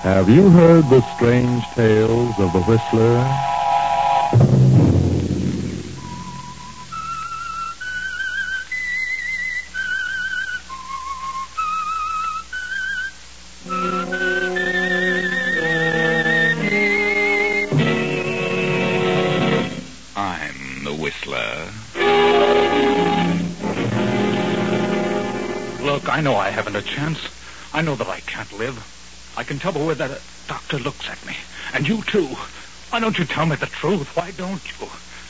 Have you heard the strange tales of the Whistler? I'm the Whistler. Look, I know I haven't a chance. I know that I can't live. I can tell the way that a doctor looks at me. And you, too. Why don't you tell me the truth? Why don't you?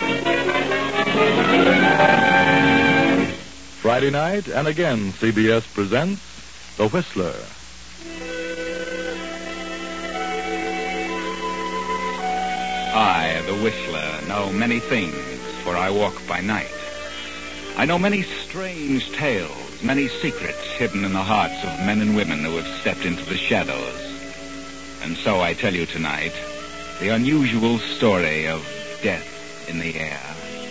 Friday night, and again, CBS presents The Whistler. I, the Whistler, know many things, for I walk by night. I know many strange tales, many secrets hidden in the hearts of men and women who have stepped into the shadows. And so I tell you tonight the unusual story of death in the air.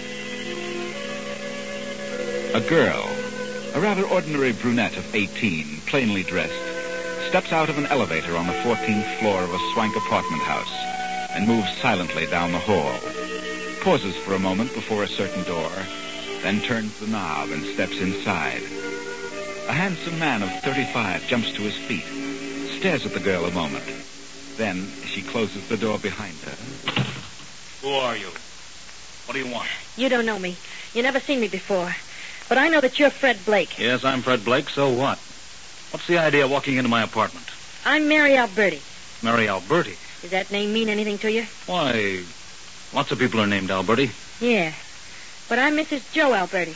A girl, a rather ordinary brunette of 18, plainly dressed, steps out of an elevator on the 14th floor of a swank apartment house and moves silently down the hall, pauses for a moment before a certain door, then turns the knob and steps inside. A handsome man of 35 jumps to his feet, stares at the girl a moment. Then she closes the door behind her. Who are you? What do you want? You don't know me. You never seen me before. But I know that you're Fred Blake. Yes, I'm Fred Blake, so what? What's the idea of walking into my apartment? I'm Mary Alberti. Mary Alberti? Does that name mean anything to you? Why, lots of people are named Alberti. Yeah. But I'm Mrs. Joe Alberti.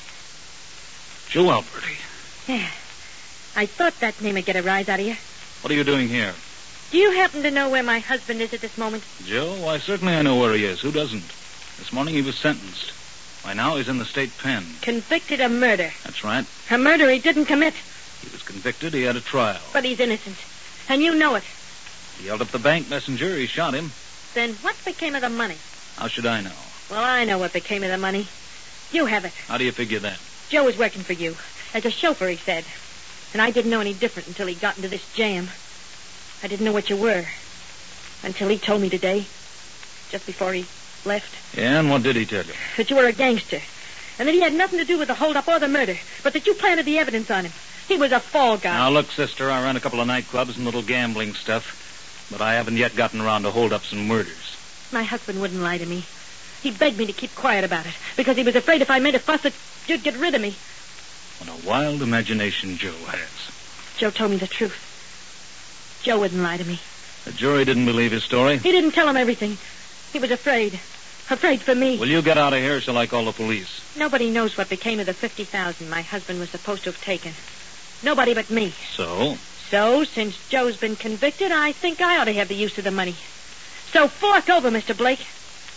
Joe Alberti? Yeah. I thought that name would get a rise out of you. What are you doing here? Do you happen to know where my husband is at this moment? Joe? Why, certainly I know where he is. Who doesn't? This morning he was sentenced. By now he's in the state pen. Convicted of murder. That's right. A murder he didn't commit. He was convicted. He had a trial. But he's innocent. And you know it. He held up the bank messenger. He shot him. Then what became of the money? How should I know? Well, I know what became of the money. You have it. How do you figure that? Joe was working for you. As a chauffeur, he said. And I didn't know any different until he got into this jam. I didn't know what you were. Until he told me today. Just before he left. Yeah, and what did he tell you? That you were a gangster. And that he had nothing to do with the holdup or the murder. But that you planted the evidence on him. He was a fall guy. Now, look, sister, I ran a couple of nightclubs and little gambling stuff. But I haven't yet gotten around to holdups and murders. My husband wouldn't lie to me. He begged me to keep quiet about it. Because he was afraid if I made a fuss that you'd get rid of me. What a wild imagination Joe has. Joe told me the truth. Joe wouldn't lie to me. The jury didn't believe his story? He didn't tell him everything. He was afraid. Afraid for me. Will you get out of here or shall I call the police? Nobody knows what became of the $50,000 my husband was supposed to have taken. Nobody but me. So? So, since Joe's been convicted, I think I ought to have the use of the money. So fork over, Mr. Blake.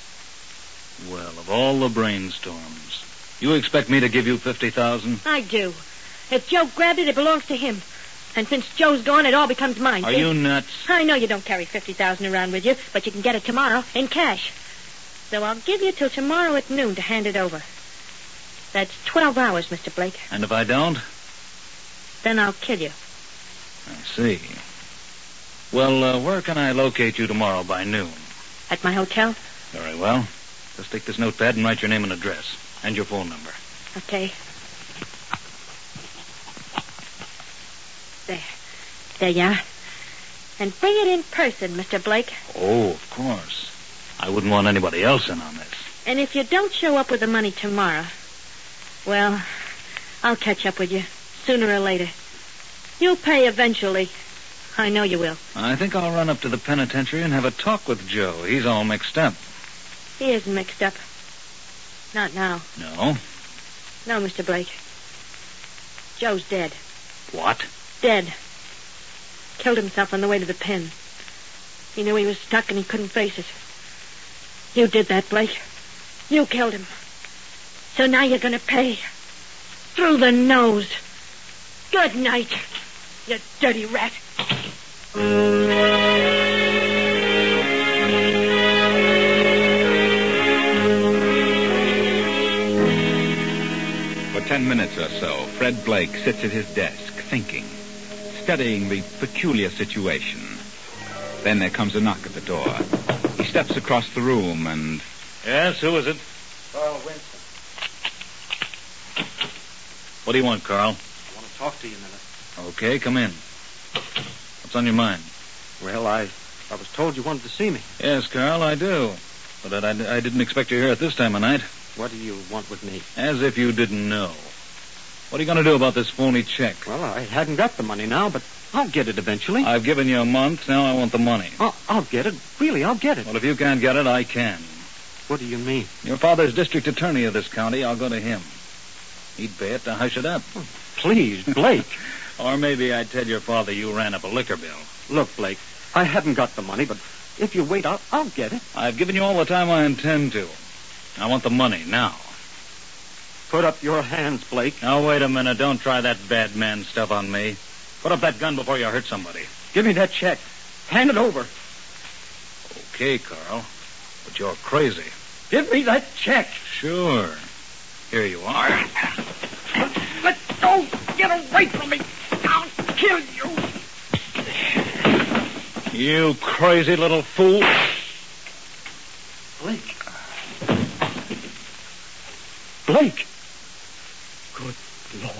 Well, of all the brainstorms, you expect me to give you $50,000? I do. If Joe grabbed it, it belongs to him. And since Joe's gone, it all becomes mine. Are you nuts? I know you don't carry $50,000 around with you, but you can get it tomorrow in cash. So I'll give you till tomorrow at noon to hand it over. That's 12 hours, Mr. Blake. And if I don't? Then I'll kill you. I see. Well, where can I locate you tomorrow by noon? At my hotel? Very well. Just take this notepad and write your name and address. And your phone number. Okay. There. There you are. And bring it in person, Mr. Blake. Oh, of course. I wouldn't want anybody else in on this. And if you don't show up with the money tomorrow, well, I'll catch up with you sooner or later. You'll pay eventually. I know you will. I think I'll run up to the penitentiary and have a talk with Joe. He's all mixed up. He isn't mixed up. Not now. No? No, Mr. Blake. Joe's dead. What? Dead. Killed himself on the way to the pen. He knew he was stuck and he couldn't face it. You did that, Blake. You killed him. So now you're going to pay. Through the nose. Good night, you dirty rat. For 10 minutes or so, Fred Blake sits at his desk, thinking, studying the peculiar situation. Then there comes a knock at the door. He steps across the room and... Yes, who is it? Carl Winston. What do you want, Carl? I want to talk to you a minute. Okay, come in. What's on your mind? Well, I was told you wanted to see me. Yes, Carl, I do. But I didn't expect you here at this time of night. What do you want with me? As if you didn't know. What are you going to do about this phony check? Well, I hadn't got the money now, but I'll get it eventually. I've given you a month. Now I want the money. I'll get it. Really, I'll get it. Well, if you can't get it, I can. What do you mean? Your father's district attorney of this county. I'll go to him. He'd pay it to hush it up. Oh, please, Blake. Or maybe I'd tell your father you ran up a liquor bill. Look, Blake, I haven't got the money, but if you wait, I'll get it. I've given you all the time I intend to. I want the money now. Put up your hands, Blake. Now, wait a minute. Don't try that bad man stuff on me. Put up that gun before you hurt somebody. Give me that check. Hand it over. Okay, Carl. But you're crazy. Give me that check. Sure. Here you are. Let go. Get away from me. I'll kill you. You crazy little fool. Blake. Blake. Good Lord.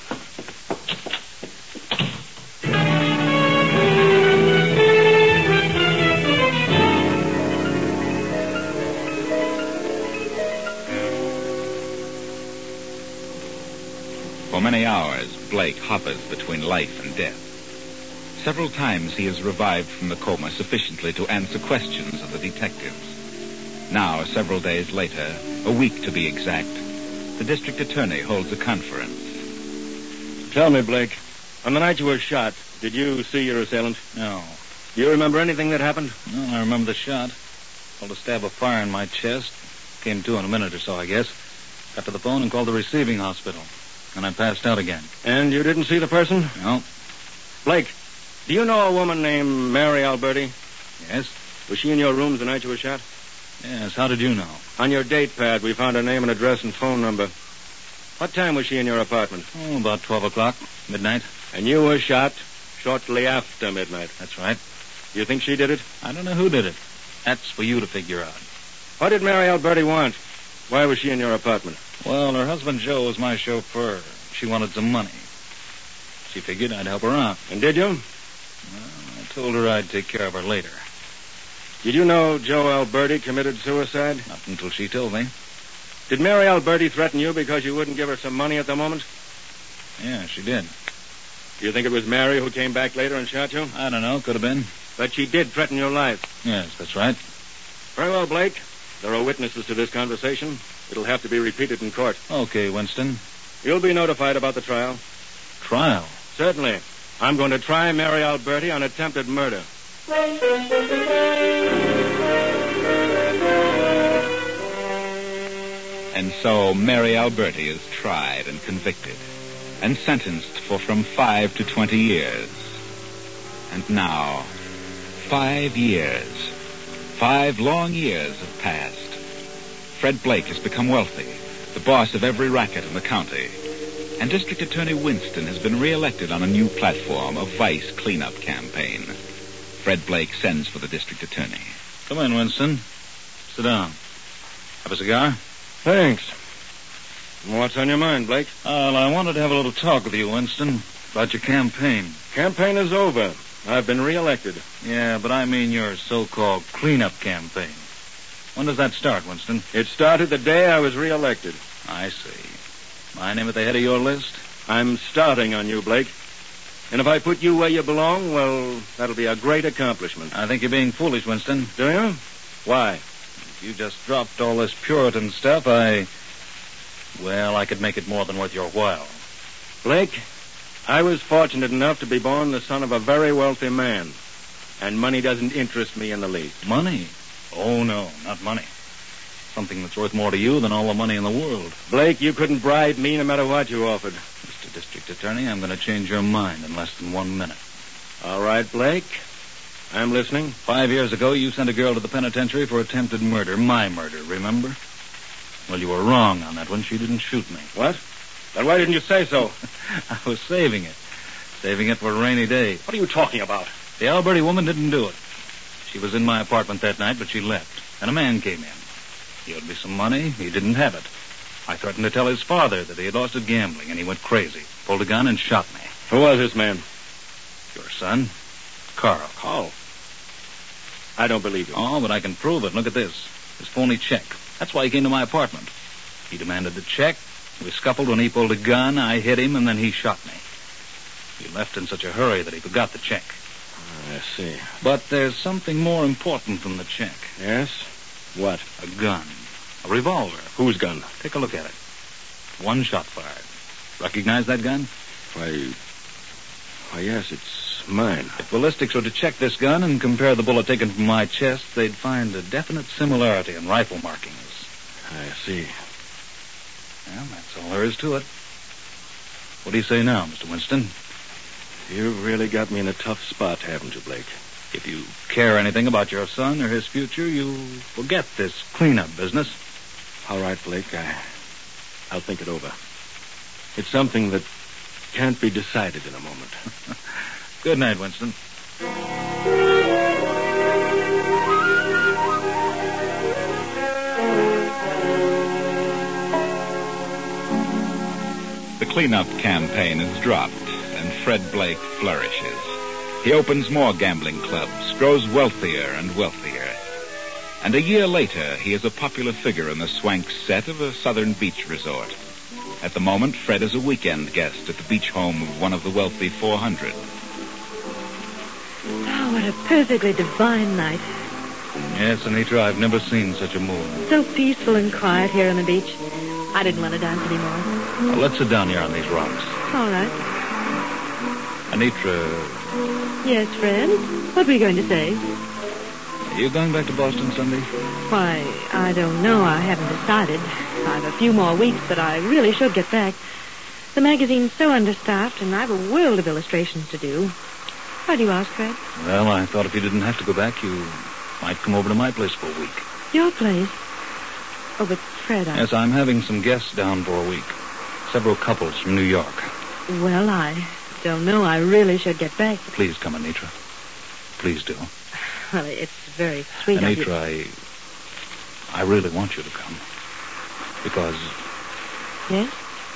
For many hours, Blake hovers between life and death. Several times he is revived from the coma sufficiently to answer questions of the detectives. Now, several days later, a week to be exact, the district attorney holds a conference. Tell me, Blake, on the night you were shot, did you see your assailant? No. Do you remember anything that happened? No, I remember the shot. Felt a stab of fire in my chest. Came to in a minute or so, I guess. Got to the phone and called the receiving hospital. And I passed out again. And you didn't see the person? No. Blake, do you know a woman named Mary Alberti? Yes? Was she in your rooms the night you were shot? Yes, how did you know? On your date pad, we found her name and address and phone number. What time was she in your apartment? Oh, about 12 o'clock, midnight. And you were shot shortly after midnight. That's right. You think she did it? I don't know who did it. That's for you to figure out. What did Mary Alberti want? Why was she in your apartment? Well, her husband Joe was my chauffeur. She wanted some money. She figured I'd help her out. And did you? Well, I told her I'd take care of her later. Did you know Joe Alberti committed suicide? Not until she told me. Did Mary Alberti threaten you because you wouldn't give her some money at the moment? Yeah, she did. Do you think it was Mary who came back later and shot you? I don't know. Could have been. But she did threaten your life. Yes, that's right. Very well, Blake. There are witnesses to this conversation. It'll have to be repeated in court. Okay, Winston. You'll be notified about the trial. Trial? Certainly. I'm going to try Mary Alberti on attempted murder. And so Mary Alberti is tried and convicted and sentenced for from 5 to 20 years. And now, 5 years. 5 long years have passed. Fred Blake has become wealthy, the boss of every racket in the county. And District Attorney Winston has been reelected on a new platform, a vice cleanup campaign. Fred Blake sends for the district attorney. Come in, Winston. Sit down. Have a cigar? Thanks. What's on your mind, Blake? Well, I wanted to have a little talk with you, Winston, about your campaign. Campaign is over. I've been reelected. Yeah, but I mean your so-called cleanup campaign. When does that start, Winston? It started the day I was reelected. I see. My name at the head of your list? I'm starting on you, Blake. And if I put you where you belong, well, that'll be a great accomplishment. I think you're being foolish, Winston. Do you? Why? If you just dropped all this Puritan stuff, I could make it more than worth your while. Blake, I was fortunate enough to be born the son of a very wealthy man. And money doesn't interest me in the least. Money? Oh, no, not money. Something that's worth more to you than all the money in the world. Blake, you couldn't bribe me no matter what you offered. Mr. District Attorney, I'm going to change your mind in less than 1 minute. All right, Blake. I'm listening. 5 years ago, you sent a girl to the penitentiary for attempted murder. My murder, remember? Well, you were wrong on that one. She didn't shoot me. What? Then why didn't you say so? I was saving it. Saving it for a rainy day. What are you talking about? The Alberti woman didn't do it. She was in my apartment that night, but she left. And a man came in. He owed me some money. He didn't have it. I threatened to tell his father that he had lost at gambling, and he went crazy. Pulled a gun and shot me. Who was this man? Your son, Carl. Carl? I don't believe you. Oh, but I can prove it. Look at this. His phony check. That's why he came to my apartment. He demanded the check. We scuffled when he pulled a gun. I hit him, and then he shot me. He left in such a hurry that he forgot the check. I see. But there's something more important than the check. Yes? What? A gun. A revolver. Whose gun? Take a look at it. One shot fired. Recognize that gun? Why, yes, it's mine. If ballistics were to check this gun and compare the bullet taken from my chest, they'd find a definite similarity in rifle markings. I see. Well, that's all there is to it. What do you say now, Mr. Winston? You've really got me in a tough spot, haven't you, Blake? If you care anything about your son or his future, you'll forget this cleanup business. All right, Blake, I'll think it over. It's something that can't be decided in a moment. Good night, Winston. The cleanup campaign is dropped, and Fred Blake flourishes. He opens more gambling clubs, grows wealthier and wealthier. And a year later, he is a popular figure in the swank set of a southern beach resort. At the moment, Fred is a weekend guest at the beach home of one of the wealthy 400. Oh, what a perfectly divine night. Yes, Anitra, I've never seen such a moon. So peaceful and quiet here on the beach. I didn't want to dance anymore. Well, let's sit down here on these rocks. All right. Anitra, Yes, Fred? What were you going to say? are you going back to Boston Sunday? Why, I don't know. I haven't decided. I've a few more weeks, but I really should get back. The magazine's so understaffed, and I've a world of illustrations to do. Why do you ask, Fred? Well, I thought if you didn't have to go back, you might come over to my place for a week. Your place? Oh, but Fred, Yes, I'm having some guests down for a week. Several couples from New York. Well, I don't know. I really should get back. Please come, Anitra. Please do. Well, it's very sweet of you. Anitra, I really want you to come. Because, Yes?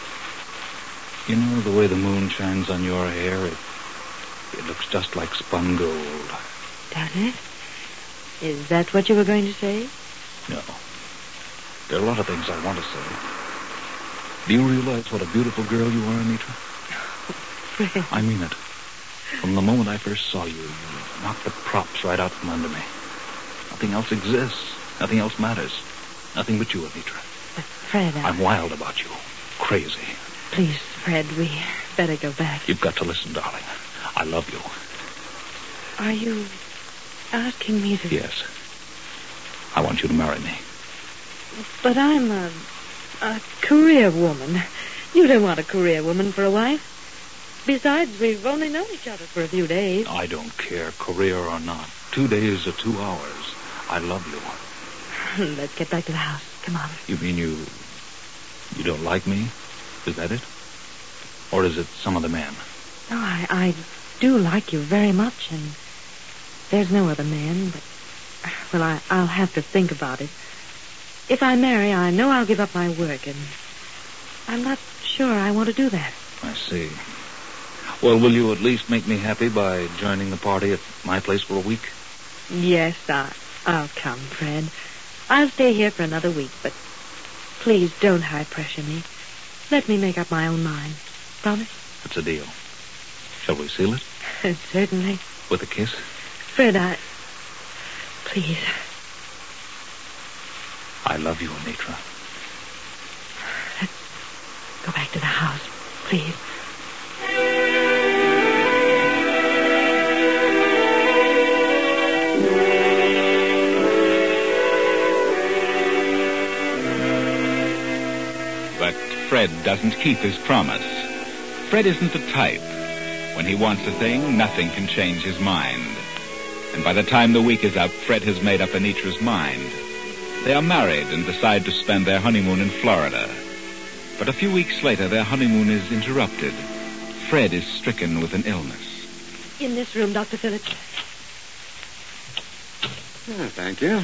you know, the way the moon shines on your hair, it looks just like spun gold. Does it? Is that what you were going to say? No. There are a lot of things I want to say. Do you realize what a beautiful girl you are, Anitra? Fred. I mean it. From the moment I first saw you, you knocked the props right out from under me. Nothing else exists. Nothing else matters. Nothing but you, Anitra. But Fred, I'm wild about you. Crazy. Please, Fred, we better go back. You've got to listen, darling. I love you. Are you asking me to... Yes. I want you to marry me. But I'm a career woman. You don't want a career woman for a wife. Besides, we've only known each other for a few days. I don't care, career or not. 2 days or 2 hours. I love you. Let's get back to the house. Come on. You mean you don't like me? Is that it? Or is it some other man? No, I do like you very much, and there's no other man, but... Well, I'll have to think about it. If I marry, I know I'll give up my work, and I'm not sure I want to do that. I see. Well, will you at least make me happy by joining the party at my place for a week? Yes, I'll come, Fred. I'll stay here for another week, but please don't high pressure me. Let me make up my own mind. Promise? It's a deal. Shall we seal it? Certainly. With a kiss? Fred, Please. I love you, Anitra. Let's go back to the house, please. But Fred doesn't keep his promise. Fred isn't the type. When he wants a thing, nothing can change his mind. And by the time the week is up, Fred has made up Anitra's mind. They are married and decide to spend their honeymoon in Florida. But a few weeks later, their honeymoon is interrupted. Fred is stricken with an illness. In this room, Dr. Phillips. Oh, thank you.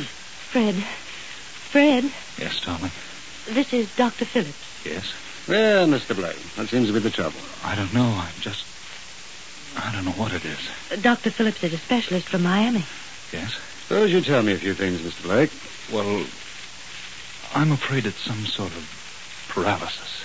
Fred, Yes, darling. this is Dr. Phillips. Yes. Well, Mr. Blake, what seems to be the trouble? I don't know. I don't know what it is. Dr. Phillips is a specialist from Miami. Yes? Suppose you tell me a few things, Mr. Blake. Well, I'm afraid it's some sort of paralysis.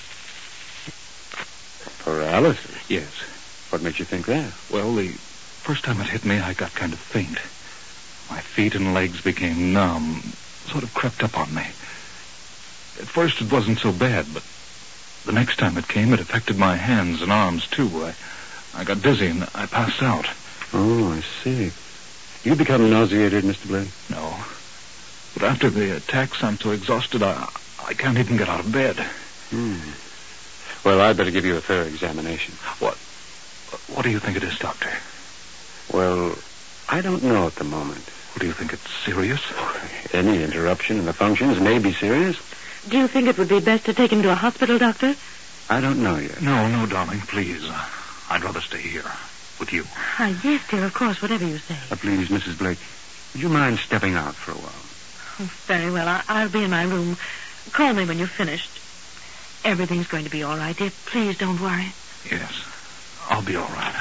Paralysis? Yes. What makes you think that? Well, the first time it hit me, I got kind of faint. My feet and legs became numb, sort of crept up on me. At first it wasn't so bad, but the next time it came, it affected my hands and arms, too. I got dizzy and I passed out. Oh, I see. You become nauseated, Mr. Blake? No. But after the attacks, I'm so exhausted, I can't even get out of bed. Well, I'd better give you a thorough examination. What do you think it is, Doctor? Well, I don't know at the moment. Do you think it's serious? Any interruption in the functions may be serious. Do you think it would be best to take him to a hospital, Doctor? I don't know yet. No, darling, please. I'd rather stay here with you. Yes, dear, of course, whatever you say. Please, Mrs. Blake, would you mind stepping out for a while? Oh, very well. I'll be in my room. Call me when you're finished. Everything's going to be all right, dear. Please don't worry. Yes, I'll be all right.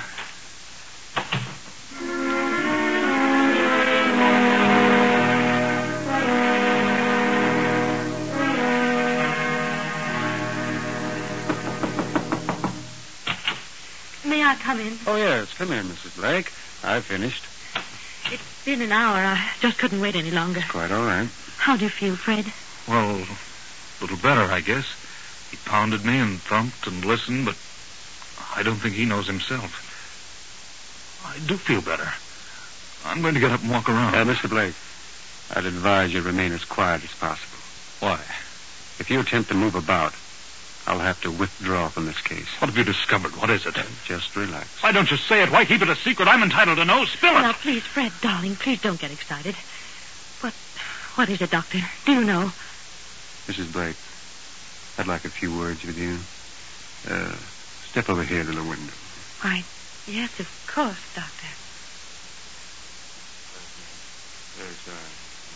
May I come in? Oh, yes. Come in, Mrs. Blake. I've finished. It's been an hour. I just couldn't wait any longer. Quite all right. How do you feel, Fred? Well, a little better, I guess. He pounded me and thumped and listened, but I don't think he knows himself. I do feel better. I'm going to get up and walk around. Mr. Blake, I'd advise you to remain as quiet as possible. Why? If you attempt to move about, I'll have to withdraw from this case. What have you discovered? What is it? Just relax. Why don't you say it? Why keep it a secret? I'm entitled to know. Spill it. Now, please, Fred, darling, please don't get excited. What is it, Doctor? Do you know? Mrs. Blake, I'd like a few words with you. Step over here to the window. Why, yes, of course, Doctor. Very sorry.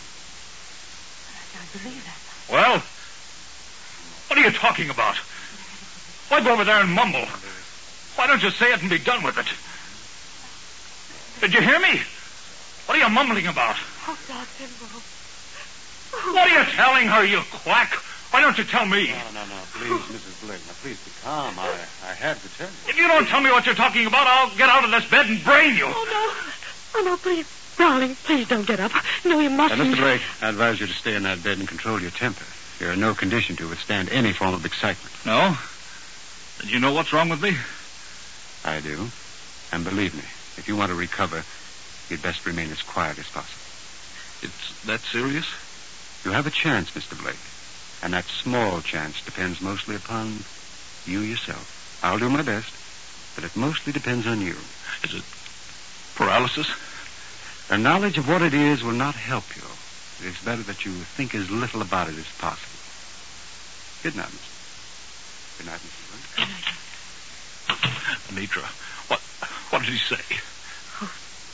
I believe that. Well, what are you talking about? Why go over there and mumble? Why don't you say it and be done with it? Did you hear me? What are you mumbling about? Oh, Doctor, no. What are you telling her, you quack? Why don't you tell me? No. Please, Mrs. Blake. Now, please be calm. I had to tell you. If you don't tell me what you're talking about, I'll get out of this bed and brain you. Oh, no, please. Darling, please don't get up. No, you mustn't. Mr. Blake, I advise you to stay in that bed and control your temper. You're in no condition to withstand any form of excitement. No? Then you know what's wrong with me? I do. And believe me, if you want to recover, you'd best remain as quiet as possible. It's that serious? You have a chance, Mr. Blake. And that small chance depends mostly upon you yourself. I'll do my best, but it mostly depends on you. Is it paralysis? The knowledge of what it is will not help you. It is better that you think as little about it as possible. Good night, Mr. Good night, Mrs. Blake. Anitra, what did he say? Oh,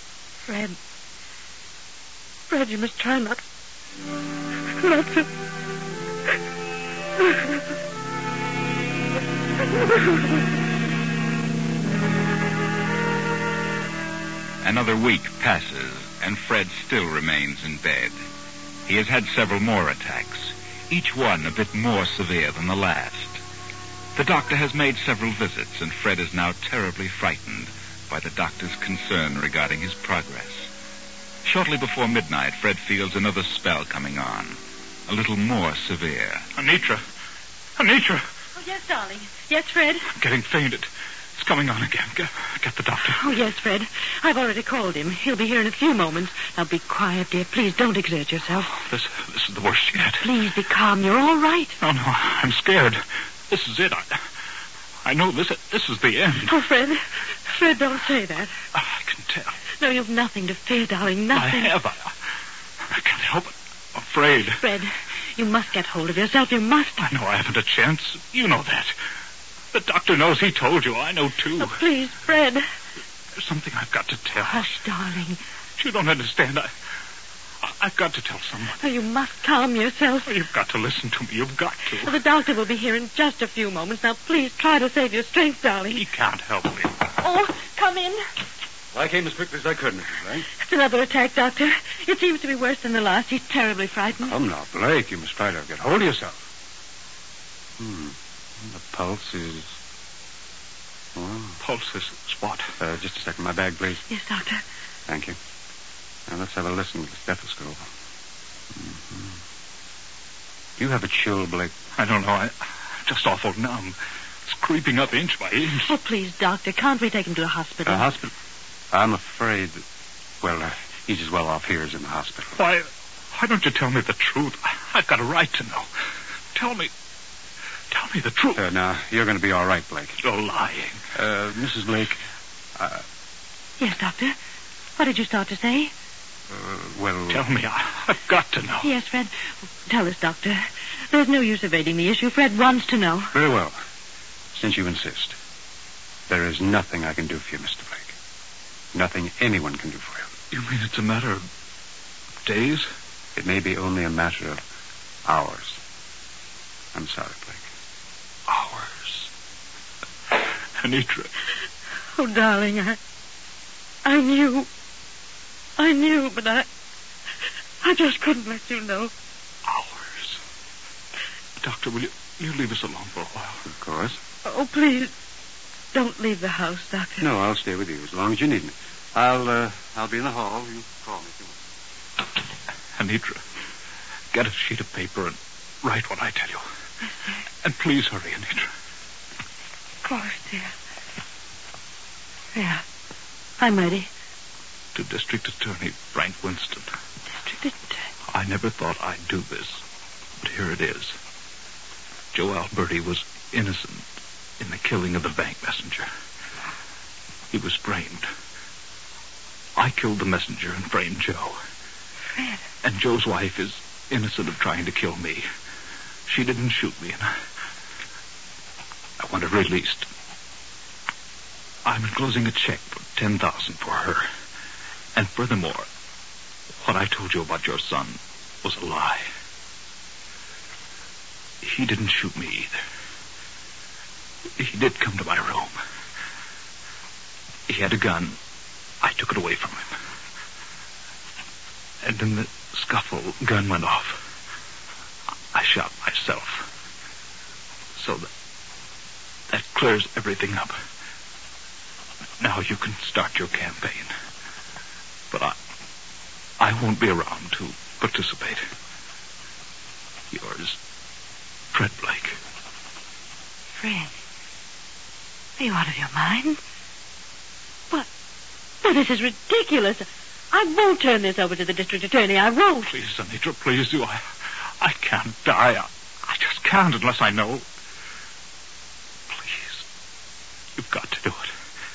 Fred, you must try not to... Another week passes, and Fred still remains in bed. He has had several more attacks, each one a bit more severe than the last. The doctor has made several visits, and Fred is now terribly frightened by the doctor's concern regarding his progress. Shortly before midnight, Fred feels another spell coming on, a little more severe. Anitra! Oh, yes, darling. Yes, Fred? I'm getting fainted. It's coming on again. Get the doctor. Oh, yes, Fred. I've already called him. He'll be here in a few moments. Now, be quiet, dear. Please don't exert yourself. This is the worst yet. Please be calm. You're all right. No, I'm scared. This is it. I know this is the end. Oh, Fred, don't say that. I can tell. No, you've nothing to fear, darling. Nothing. I have. I can't help it. I'm afraid. Fred, you must get hold of yourself. You must. I know I haven't a chance. You know that. The doctor knows. He told you. I know, too. Oh, please, Fred. There's something I've got to tell. Hush, darling. You don't understand. I've got to tell someone. Oh, you must calm yourself. Oh, you've got to listen to me. You've got to. The doctor will be here in just a few moments. Now, please try to save your strength, darling. He can't help me. Oh, come in. Well, I came as quickly as I could, Mrs. Blake. It's another attack, Doctor. It seems to be worse than the last. He's terribly frightened. Come now, Blake. You must try to get hold of yourself. The pulse is... Well, Pulse is what? just a second. My bag, please. Yes, Doctor. Thank you. Now, let's have a listen with the stethoscope. You have a chill, Blake. I don't know. I'm just awful numb. It's creeping up inch by inch. Oh, please, Doctor, can't we take him to the hospital? A hospital? I'm afraid that... Well, he's as well off here as in the hospital. Why don't you tell me the truth? I've got a right to know. Tell me the truth. Now, you're going to be all right, Blake. You're lying. Mrs. Blake, Yes, Doctor. What did you start to say? well... Tell me. I've got to know. Yes, Fred. Tell us, Doctor. There's no use evading the issue. Fred wants to know. Very well. Since you insist, there is nothing I can do for you, Mr. Blake. Nothing anyone can do for you. You mean it's a matter of days? It may be only a matter of hours. I'm sorry, Blake. Hours. Anitra. Oh, darling, I knew. I knew, but I just couldn't let you know. Hours. Doctor, will you leave us alone for a while? Of course. Oh, please, don't leave the house, Doctor. No, I'll stay with you as long as you need me. I'll be in the hall. You call me if you want. Anitra, get a sheet of paper and write what I tell you. Yes, sir. And please hurry, Anitra. Of course, dear. Yeah, I'm ready. To District Attorney Frank Winston. District Attorney. I never thought I'd do this, but here it is. Joe Alberti was innocent in the killing of the bank messenger. He was framed. I killed the messenger and framed Joe. Fred. And Joe's wife is innocent of trying to kill me. She didn't shoot me, and I want her released. I'm enclosing a check for $10,000 for her. And furthermore, what I told you about your son was a lie. He didn't shoot me either. He did come to my room. He had a gun. I took it away from him. And in the scuffle, gun went off. I shot myself. So that clears everything up. Now you can start your campaign. But I won't be around to participate. Yours, Fred Blake. Fred, are you out of your mind? What? Well, this is ridiculous. I won't turn this over to the district attorney. I won't. Please, Anitra, please do. I can't die. I just can't unless I know. Please. You've got to do it.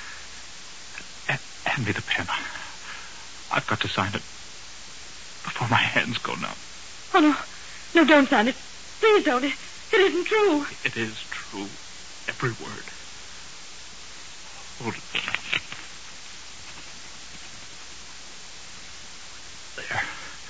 Hand me the pen. I've got to sign it before my hands go numb. Oh, no. No, don't sign it. Please don't. It isn't true. It is true. Every word. Hold it. There.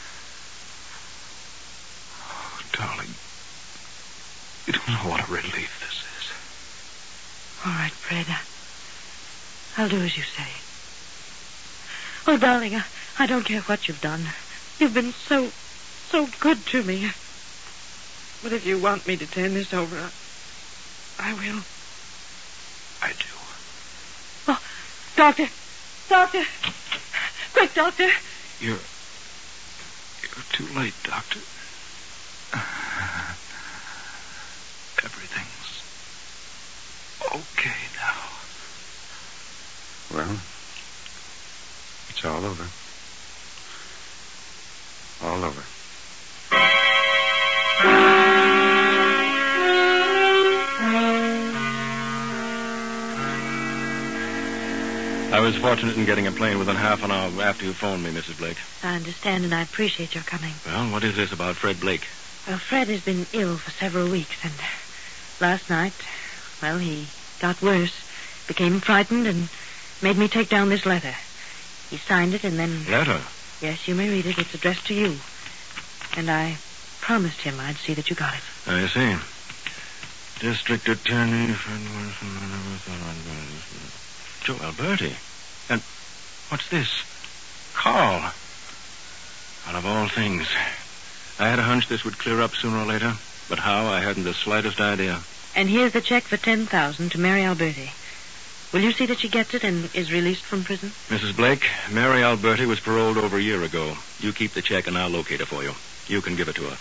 Oh, darling. You don't know what a relief this is. All right, Fred. I'll do as you say. Oh, darling, I don't care what you've done. You've been so good to me. But if you want me to turn this over, I will. I do. Oh, Doctor! Doctor! Quick, Doctor! You're too late, Doctor. Everything's okay now. Well, it's all over. All over. I was fortunate in getting a plane within half an hour after you phoned me, Mrs. Blake. I understand, and I appreciate your coming. Well, what is this about Fred Blake? Well, Fred has been ill for several weeks, and last night, well, he got worse, became frightened, and made me take down this letter. He signed it, and then... Letter? Yes, you may read it. It's addressed to you. And I promised him I'd see that you got it. I see. District Attorney Fred Wilson. Joe Alberti. And what's this? Carl. Out of all things. I had a hunch this would clear up sooner or later, but how, I hadn't the slightest idea. And here's the check for $10,000 to Mary Alberti. Will you see that she gets it and is released from prison? Mrs. Blake, Mary Alberti was paroled over a year ago. You keep the check and I'll locate her for you. You can give it to her.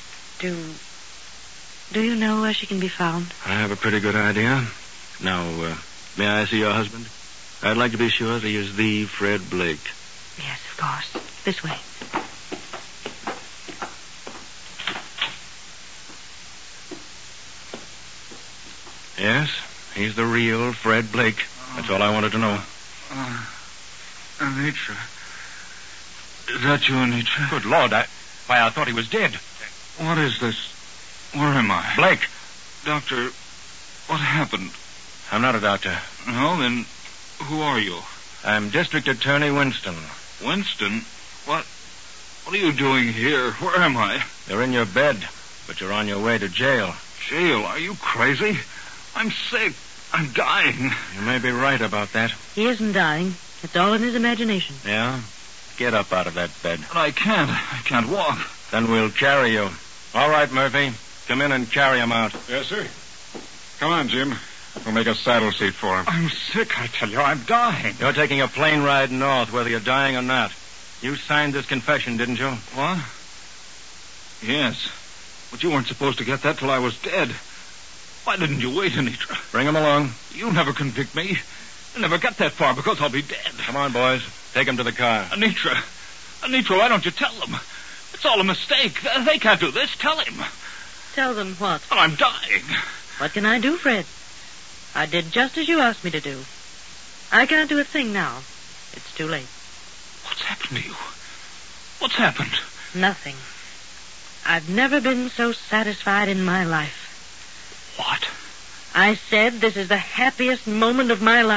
Do you know where she can be found? I have a pretty good idea. Now, may I see your husband? I'd like to be sure that he is the Fred Blake. Yes, of course. This way. Yes, he's the real Fred Blake. That's all I wanted to know. Anitra. Is that you, Anitra? Good Lord, I thought he was dead. What is this? Where am I? Blake. Doctor, what happened? I'm not a doctor. No, then who are you? I'm District Attorney Winston. Winston? What are you doing here? Where am I? You're in your bed, but you're on your way to jail. Jail? Are you crazy? I'm sick. I'm dying. You may be right about that. He isn't dying. It's all in his imagination. Yeah? Get up out of that bed. But I can't walk. Then we'll carry you. All right, Murphy. Come in and carry him out. Yes, sir. Come on, Jim. We'll make a saddle seat for him. I'm sick, I tell you. I'm dying. You're taking a plane ride north, whether you're dying or not. You signed this confession, didn't you? What? Yes. But you weren't supposed to get that till I was dead. Why didn't you wait, Anitra? Bring him along. You'll never convict me. You'll never get that far because I'll be dead. Come on, boys. Take him to the car. Anitra, why don't you tell them? It's all a mistake. They can't do this. Tell him. Tell them what? Well, I'm dying. What can I do, Fred? I did just as you asked me to do. I can't do a thing now. It's too late. What's happened to you? What's happened? Nothing. I've never been so satisfied in my life. What? I said this is the happiest moment of my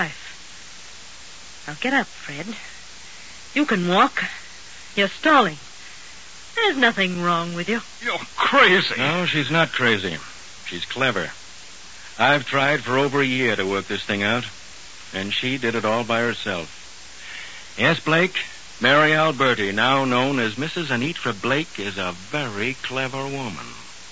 life. Now get up, Fred. You can walk. You're stalling. There's nothing wrong with you. You're crazy. No, she's not crazy. She's clever. I've tried for over a year to work this thing out, and she did it all by herself. Yes, Blake, Mary Alberti, now known as Mrs. Anitra Blake, is a very clever woman.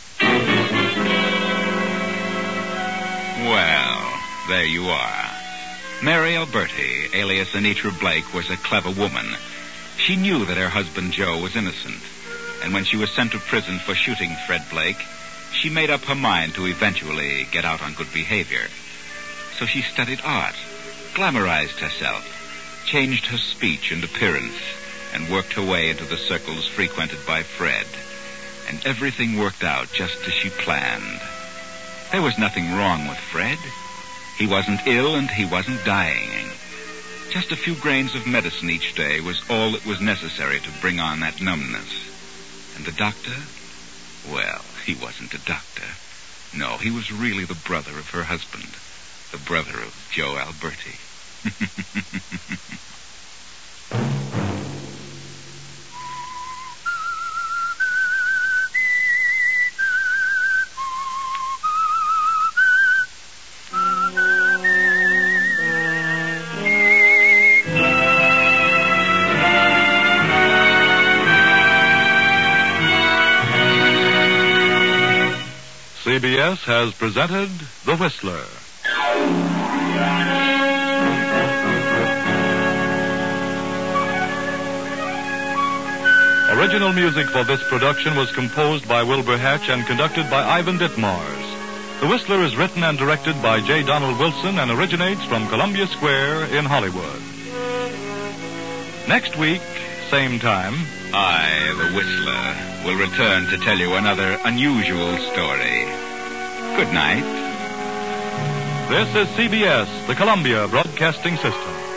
Well, there you are. Mary Alberti, alias Anitra Blake, was a clever woman. She knew that her husband Joe was innocent, and when she was sent to prison for shooting Fred Blake, she made up her mind to eventually get out on good behavior. So she studied art, glamorized herself, changed her speech and appearance, and worked her way into the circles frequented by Fred. And everything worked out just as she planned. There was nothing wrong with Fred. He wasn't ill and he wasn't dying. Just a few grains of medicine each day was all that was necessary to bring on that numbness. And the doctor? Well, he wasn't a doctor. No, he was really the brother of her husband. The brother of Joe Alberti. CBS has presented The Whistler. Original music for this production was composed by Wilbur Hatch and conducted by Ivan Ditmars. The Whistler is written and directed by J. Donald Wilson and originates from Columbia Square in Hollywood. Next week, same time, I, the Whistler, will return to tell you another unusual story. Good night. This is CBS, the Columbia Broadcasting System.